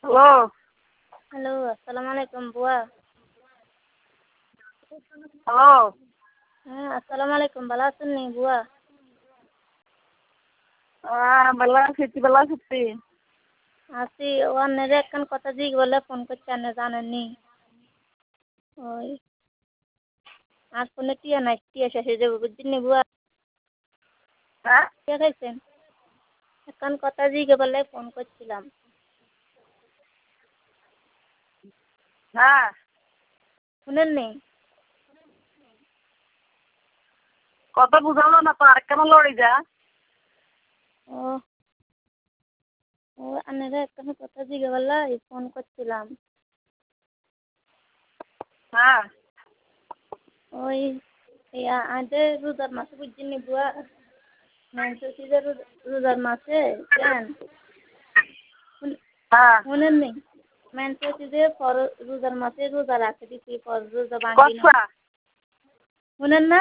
Hello. Hello, আসসালামু আলাইকুম বুয়া। হ্যালো। হ্যাঁ, আসসালামু আলাইকুম। ভালো আছেন নি বুয়া? ভালো আছি, তুই ভালো আছিস তুই? আছি। ও আপনারে একখান কথা জিজ্ঞেস বলে ফোন করছি, আপনি জানেননি? ওই আর ফোনে টিয়া নাই, টিয়া শেষ হয়ে যাবে বুঝছেন নি বুয়া? হ্যাঁ? টিয়া খাইছেন? একখান কথা জিজ্ঞেস বলে ফোন করছিলাম। হ্যাঁ। শুনেননি? কথা বুঝালো না তো, আর কেন লড়ি যা? ও ও আপনারে একখান কথা জিজ্ঞেস বলে ফোন করছিলাম। হ্যাঁ। ওই আজ রোজার মাসে বুঝছেন নি বুয়া? মেনসেস যে রোজার মাসে কেন হ্যাঁ। শুনেননি? মেনসেস যে রোজার মাসে রোজা রাখে দিছি, পর রোজা ভাঙি না। কসা? শুনেন না?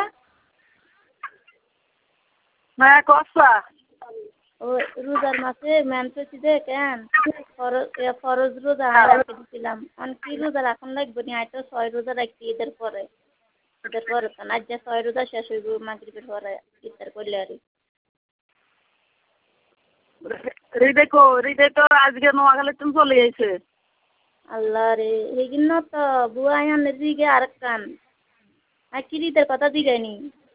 হ্যাঁ, কসা? ওই রোজার মাসে মেনসেস যে কেন ফরজ রোজা আমি হ্যাঁ। রাখে দিছিলাম। কি রোজা রাখুন লাগবে নি? আজ তো 6 রোজা রাখছি ঈদের পরে। ঈদের পরে তো আজ যে 6 রোজা শেষ হইব মাগরিবের পরে ইফতার করলে আর হৃদয় তো আজকে নোয়াখালী তুমি চলে গেছে। আল্লাহ রে এইগিন তো বুয়া আনে দিকে আর কান আর কি ঈদের কথা দিগাইনি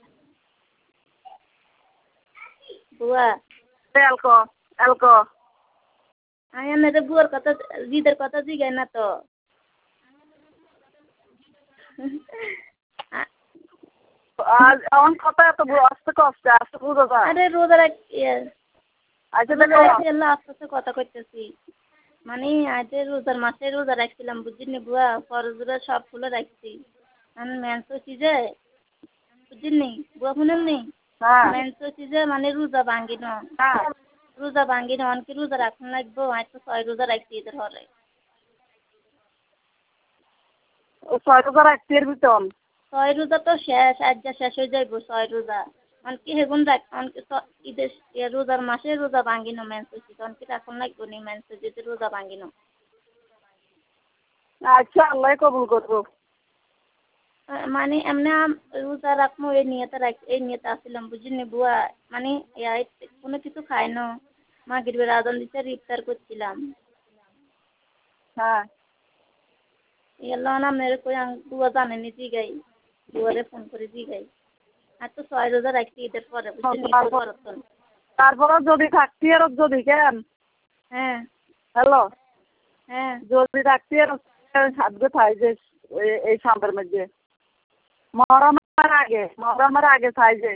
বুয়া এলকো এলকো আয়ান রে বুয়ার কথা ঈদের কথা জিগাই না তো। আজ আমার কথা এত আস্তে কষ্ট আস্তে বুঝো যা। আরে রোজা রাখ আচ্ছা রোজা দেখো। রাখছি আল্লাহ আস্তে আস্তে কথা কইতেছি। মানে আজ রোজার মাসে রোজা রাখছিলাম বুঝিনি বুয়া, ফরজরা সব ফুলে রাখছি। আমি মেন্স হচ্ছি যে বুঝিনি বুয়া শুনেননি? হ্যাঁ। মেন্স হচ্ছি যে মানে রোজা ভাঙ্গি ন, হ্যাঁ। রোজা ভাঙ্গি ন অনকি রোজা রাখুন লাগবো। আজ তো 6 রোজা রাখছি এদের হলে। ও 6 রোজা রাখতে এর ভিতর। 6 রোজা তো শেষ, আজ যা শেষ হয়ে যাইব 6 রোজা। অনকি হেগুন রাখ অনকি তো ঈদের রোজার মাসে রোজা ভাঙ্গি ন মেন্স হচ্ছি অনকি রাখুন লাগবো নি মেন্স হচ্ছি রোজা ভাঙ্গি ন। আচ্ছা, আল্লাহ কবুল করবো। মানে এমনি রোজা রাখবো এই নিয়তে আসছিলাম বুঝিনি বুয়া। মানে কোনো কিছু খাই ন, মাগরিবের আজান দিতে ইফতার করছিলাম। হ্যাঁ। এলো না মেরে কই বুয়া জানেনি জিগাই, বুয়ারে ফোন করে জিগাই। আর তো 6 রোজা রাখছি ঈদের পরে বুঝিনি ঈদের পরে তো। তারপরে যদি থাকতি আর যদি কেন। হ্যাঁ হ্যালো। হ্যাঁ যদি থাকতি আর সাথে থাই যে এই সাম্পের মধ্যে মহরমের আগে থাই যে।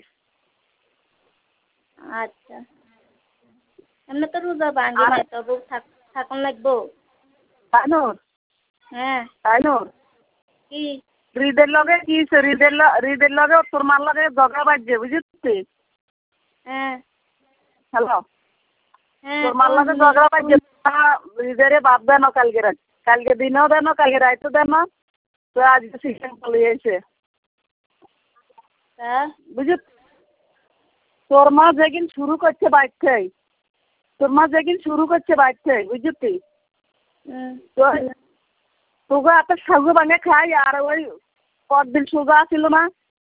আচ্ছা এমনি তো রোজা ভাঙ্গি আর নাই তবু থাকুন লাগবো। তাই নূর হ্যাঁ তাই নূর কি হৃদের লগে কি হৃদের লগে তোর মার লগে ঝগড়া বাজছে বুঝছিস। হ্যাঁ হ্যালো। হ্যাঁ তোর মার লগে শুনি ঝগড়া বাজছে হৃদয়ে বাপ দেন কালকে দিনেও দেন কালকে রাইতেও দেন তো আজকে সিস্টেম চলে গেছে তা বুঝছিস। তোর মা যেদিন শুরু করছে বাড়তে বুঝছিস তো তোকে এত সাজু ভাঙে খাই আর ওই পরদিন সোজা ছিল না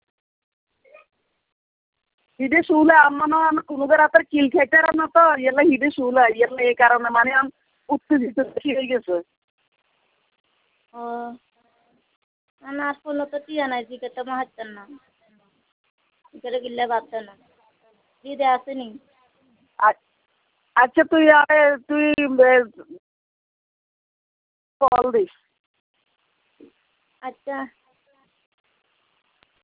হিডে শুলে আমার কোনোদের হাতের কিল খেতে না তো এলে হিডে শুলে এলে এই কারণে মানে উত্তেজিত বেশি হয়ে গেছে। ও না ফোন তো টিয়া নাই জিকে তো মাহাচ্ছেন না জিকে গিল্লে বাদ না দিদি আসেনি। আচ্ছা তুই কল দিস। আচ্ছা